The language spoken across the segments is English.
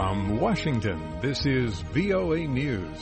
From Washington, this is VOA News.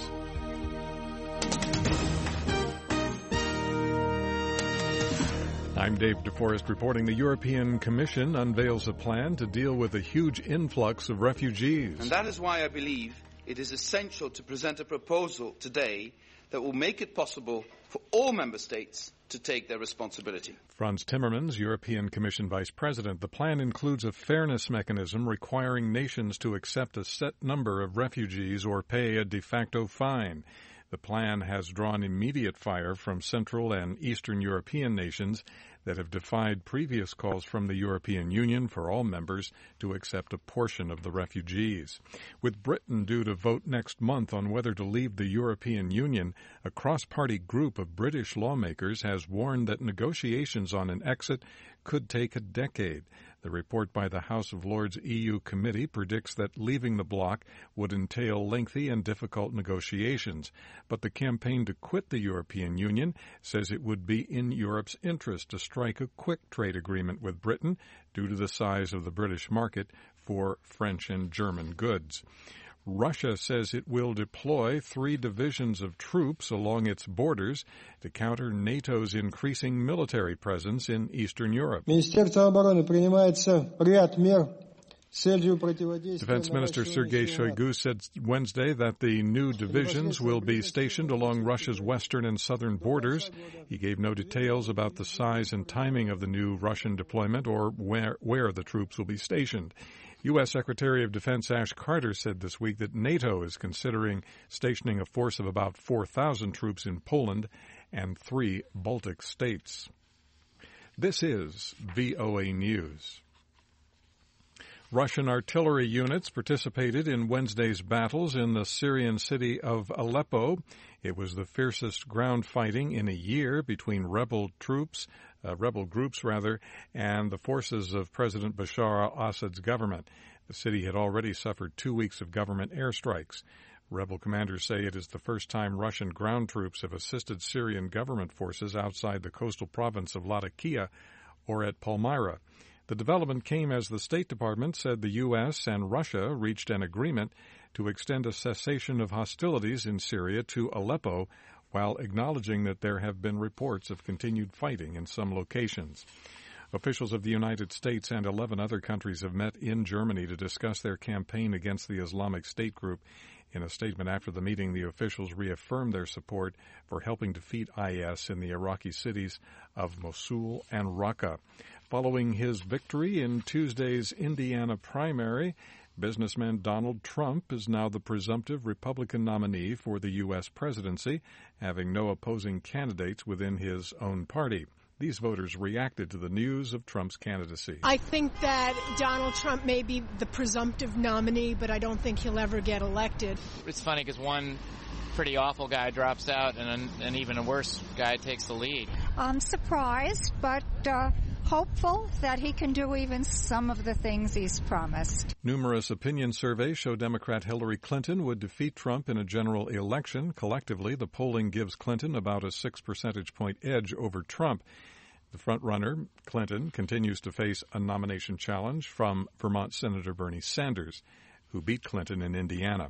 I'm Dave DeForest reporting the European Commission unveils a plan to deal with a huge influx of refugees. And that is why I believe it is essential to present a proposal today that will make it possible for all member states to take their responsibility. Frans Timmermans, European Commission Vice President, the plan includes a fairness mechanism requiring nations to accept a set number of refugees or pay a de facto fine. The plan has drawn immediate fire from Central and Eastern European nations that have defied previous calls from the European Union for all members to accept a portion of the refugees. With Britain due to vote next month on whether to leave the European Union, a cross-party group of British lawmakers has warned that negotiations on an exit could take a decade. The report by the House of Lords EU Committee predicts that leaving the bloc would entail lengthy and difficult negotiations. But the campaign to quit the European Union says it would be in Europe's interest to strike a quick trade agreement with Britain due to the size of the British market for French and German goods. Russia says it will deploy 3 divisions of troops along its borders to counter NATO's increasing military presence in Eastern Europe. Defense Minister Sergei Shoigu said Wednesday that the new divisions will be stationed along Russia's western and southern borders. He gave no details about the size and timing of the new Russian deployment or where the troops will be stationed. U.S. Secretary of Defense Ash Carter said this week that NATO is considering stationing a force of about 4,000 troops in Poland and 3 Baltic states. This is VOA News. Russian artillery units participated in Wednesday's battles in the Syrian city of Aleppo. It was the fiercest ground fighting in a year between rebel groups, and the forces of President Bashar al-Assad's government. The city had already suffered 2 weeks of government airstrikes. Rebel commanders say it is the first time Russian ground troops have assisted Syrian government forces outside the coastal province of Latakia or at Palmyra. The development came as the State Department said the U.S. and Russia reached an agreement to extend a cessation of hostilities in Syria to Aleppo, while acknowledging that there have been reports of continued fighting in some locations. Officials of the United States and 11 other countries have met in Germany to discuss their campaign against the Islamic State group. In a statement after the meeting, the officials reaffirmed their support for helping defeat IS in the Iraqi cities of Mosul and Raqqa. Following his victory in Tuesday's Indiana primary, businessman Donald Trump is now the presumptive Republican nominee for the U.S. presidency, having no opposing candidates within his own party. These voters reacted to the news of Trump's candidacy. I think that Donald Trump may be the presumptive nominee, but I don't think he'll ever get elected. It's funny because one pretty awful guy drops out and an even worse guy takes the lead. I'm surprised, but hopeful that he can do even some of the things he's promised. Numerous opinion surveys show Democrat Hillary Clinton would defeat Trump in a general election. Collectively, the polling gives Clinton about a 6 percentage point edge over Trump. The frontrunner, Clinton, continues to face a nomination challenge from Vermont Senator Bernie Sanders, who beat Clinton in Indiana.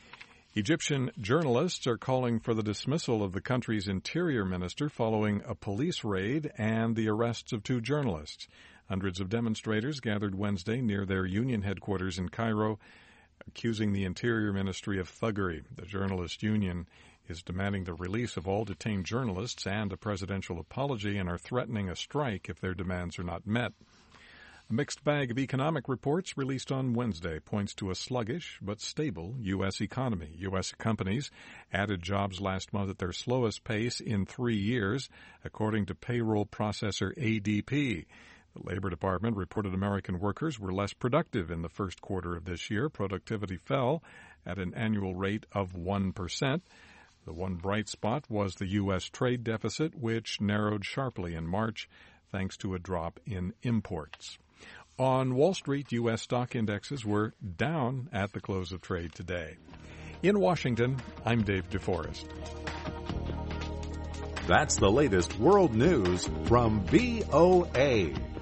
Egyptian journalists are calling for the dismissal of the country's interior minister following a police raid and the arrests of 2 journalists. Hundreds of demonstrators gathered Wednesday near their union headquarters in Cairo, accusing the Interior Ministry of thuggery. The journalist union is demanding the release of all detained journalists and a presidential apology and are threatening a strike if their demands are not met. A mixed bag of economic reports released on Wednesday points to a sluggish but stable U.S. economy. U.S. companies added jobs last month at their slowest pace in 3 years, according to payroll processor ADP. The Labor Department reported American workers were less productive in the first quarter of this year. Productivity fell at an annual rate of 1%. The one bright spot was the U.S. trade deficit, which narrowed sharply in March thanks to a drop in imports. On Wall Street, U.S. stock indexes were down at the close of trade today. In Washington, I'm Dave DeForest. That's the latest world news from VOA.